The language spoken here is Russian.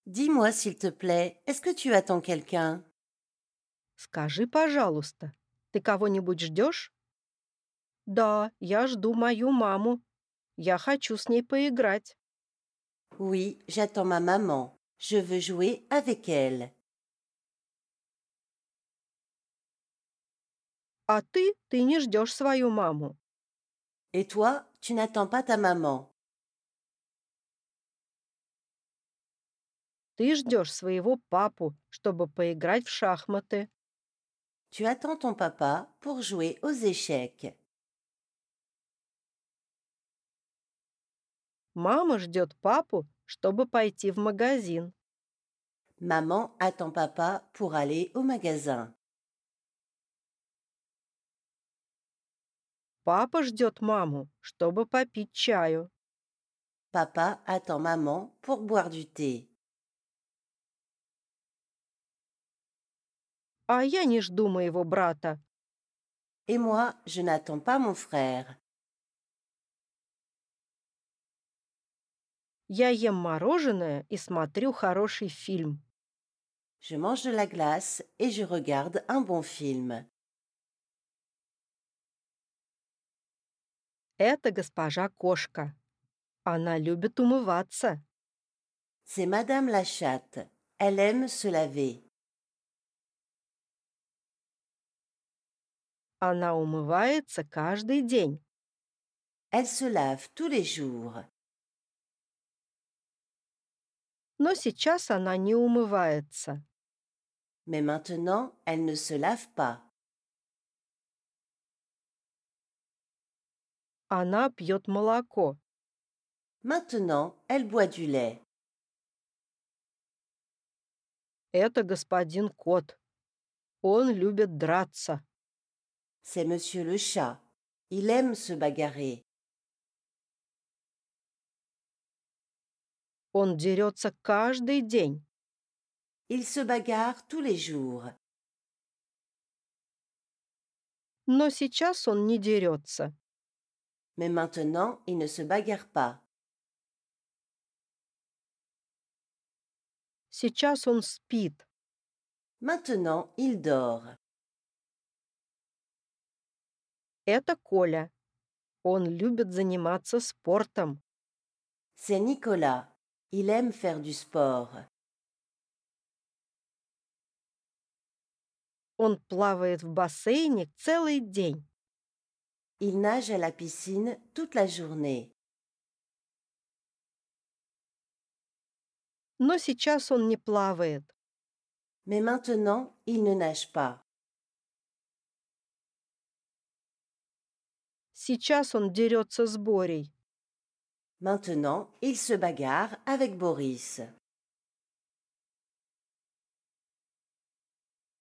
Dis-moi, s'il te plaît, est-ce que tu attends quelqu'un? Скажи, пожалуйста, ты кого-нибудь ждешь? Да, я жду мою маму. Я хочу с ней поиграть. Oui, j'attends ma maman. Je veux jouer avec elle. А ты не ждешь свою маму. Et toi, tu n'attends pas ta maman. Ты ждешь своего папу, чтобы поиграть в шахматы. Tu attends ton papa pour jouer aux échecs. Мама ждет папу, чтобы пойти в магазин. Maman attend papa pour aller au magasin. Папа ждет маму, чтобы попить чаю. Papa attend maman pour boire du thé. А я не жду моего брата. Et moi, je n'attends pas mon frère. Я ем мороженое и смотрю хороший фильм. Je mange de la glace et je regarde un bon film. Это госпожа кошка. Она любит умываться. C'est Madame la chatte. Elle aime se laver. Она умывается каждый день. Elle se lave tous les jours. Но сейчас она не умывается. Mais maintenant, elle ne se lave pas. Она пьет молоко. Maintenant, elle boit du lait. Это господин кот. Он любит драться. C'est Monsieur le chat. Il aime se bagarrer. Он дерется каждый день. Il se bagarre tous les jours. Но сейчас он не дерется. Mais maintenant, il ne se bagarre pas. Сейчас он спит. Maintenant, il dort. Это Коля. Он любит заниматься спортом. C'est Nicolas. Il aime faire du sport. Он плавает в бассейне целый день. Il nage à la piscine toute la journée. Но сейчас он не плавает. Mais maintenant, il ne nage pas. Сейчас он дерется с Борей. Maintenant, il se bagarre avec Boris.